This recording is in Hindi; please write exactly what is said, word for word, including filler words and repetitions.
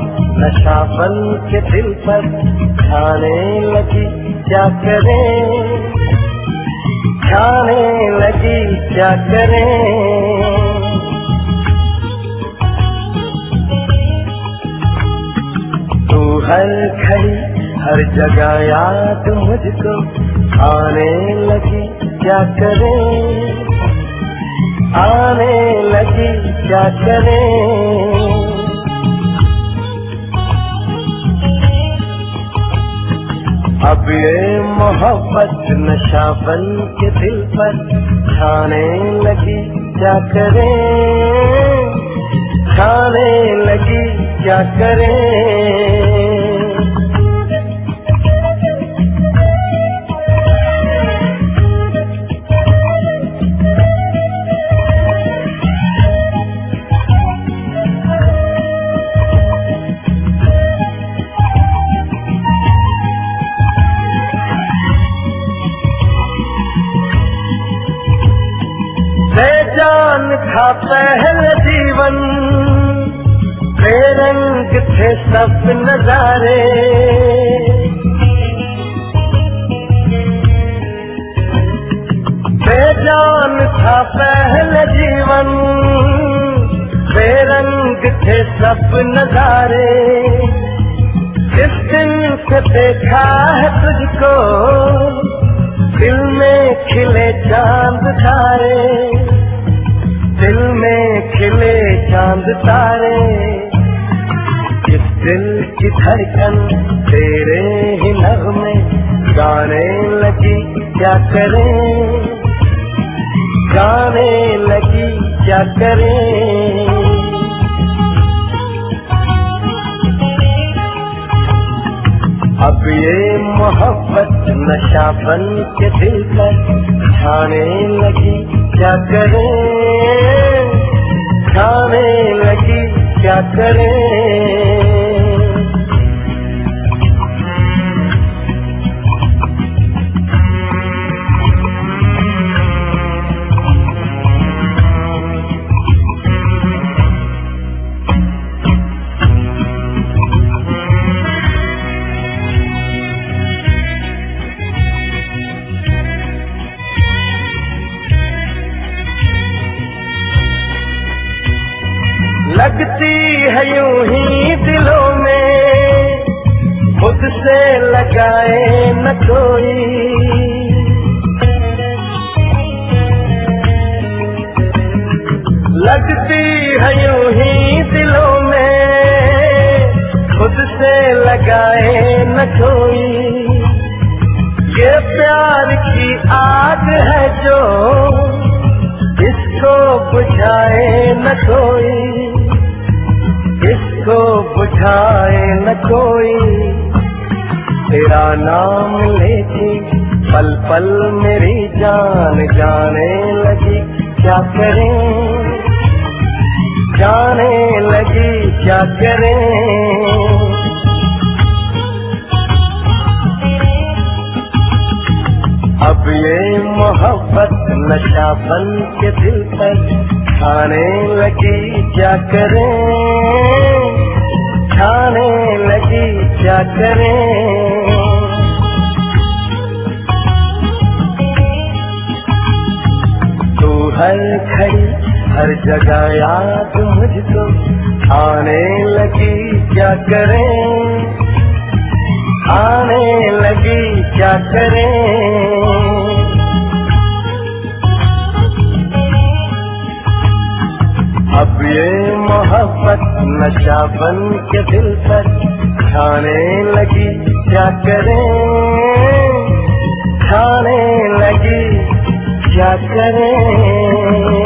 नशा बन के दिल पर छाने लगी क्या करें, छाने लगी क्या करें। तू हर घड़ी हर जगह याद मुझको आने लगी क्या करें, आने लगी क्या करें। अब ये मोहब्बत नशा बन के दिल पर छाने लगी क्या करें, छाने लगी क्या करें। बेजान था पहले जीवन, बेरंग थे सब नजारे। बेजान था पहले जीवन, बेरंग थे सब नजारे। जिस दिन से देखा है तुझको दिल में खिले चांद तारे, दिल में खिले चांद तारे। इस दिल की धड़कन तेरे ही नग़्मे गाने लगी क्या करें, गाने लगी क्या करें। अब ये मोहब्बत नशा बन के दिल पर छाने लगी क्या करें, छाने लगी क्या करें। लगती है यूं ही दिलों में खुद से लगाए न कोई। लगती है यूं ही दिलों में खुद से लगाए न कोई। ये प्यार की आग है जो इसको बुझाए न कोई, इसको बुझाए न कोई। तेरा नाम लेके पल पल मेरी जान जाने लगी क्या करें, जाने लगी क्या करें। अब ये मोहब्बत नशा बन के दिल पर छाने लगी क्या करें, छाने लगी क्या करें। तू हर घड़ी हर जगह याद मुझको आने लगी क्या करें, आने लगी क्या करें। अब ये मोहब्बत नशा बन के दिल पर छाने लगी क्या करें, छाने लगी क्या करें।